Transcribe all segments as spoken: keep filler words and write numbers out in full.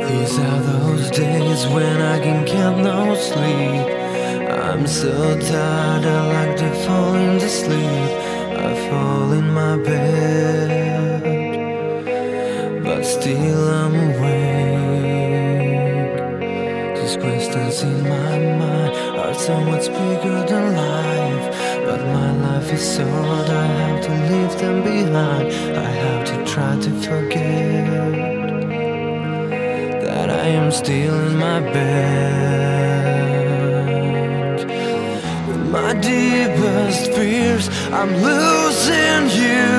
These are those days when I can get no sleep. I'm so tired, I like to fall into sleep. I fall in my bed, but still I'm awake. These questions in my mind are so much bigger than life, but my life is so hard, I have to leave them behind. I have to try to forget that I am still in my bed. With my deepest fears, I'm losing you.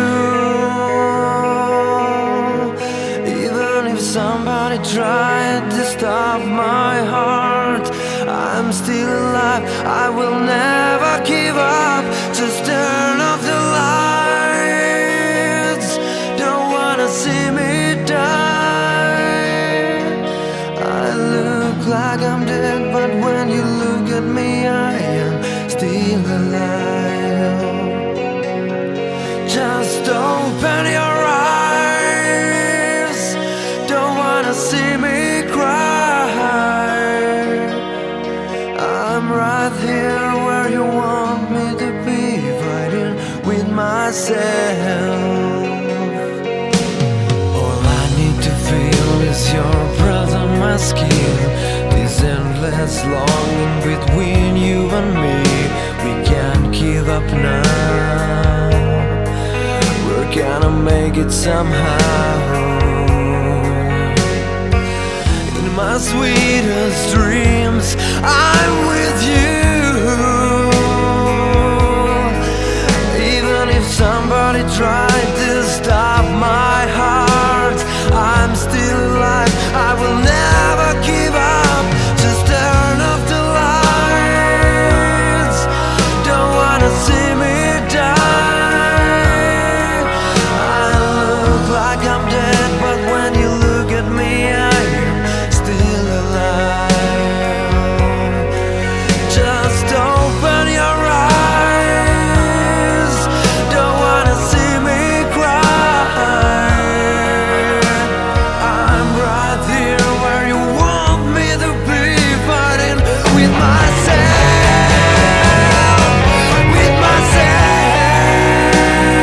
Even if somebody tried to stop my heart, I'm still alive, I will never give up. Just turn off the lights, don't wanna see me die. I look like I'm dead, but when you look at me, I am still alive. Just open your eyes, don't wanna see me cry. I'm right here where you want me to be, fighting with myself. All I need to feel is your breath on my skin, this endless longing between you and me. We can't give up now, we're gonna make it somehow. In my sweetest dreams, I'm with you. Even if somebody tried to stop my heart, I'm still alive, I will never give up. Just turn off the lights, don't wanna see me die. I look like I'm dead, but when you look at me, I am still alive. Just open your eyes, don't wanna see me cry. I'm right here where you want me to be, fighting with myself, with myself.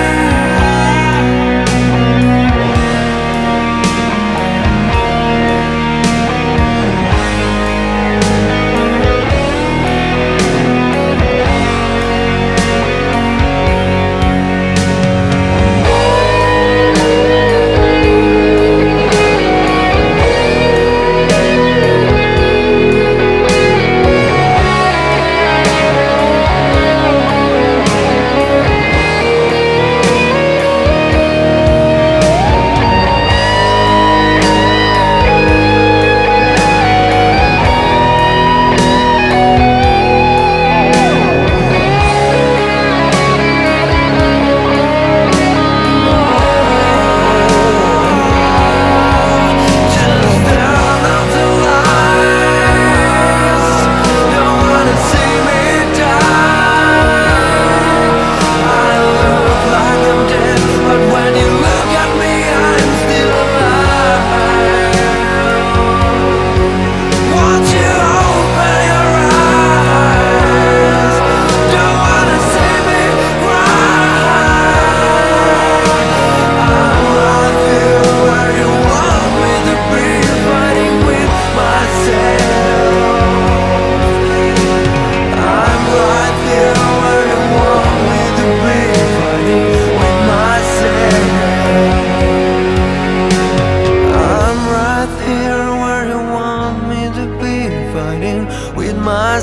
With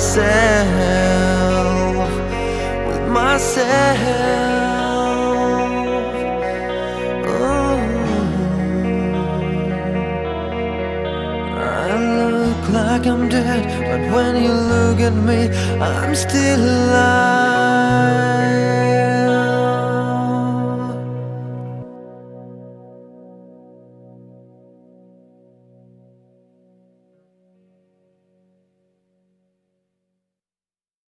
myself, with myself. Oh. I look like I'm dead, but when you look at me, I'm still alive.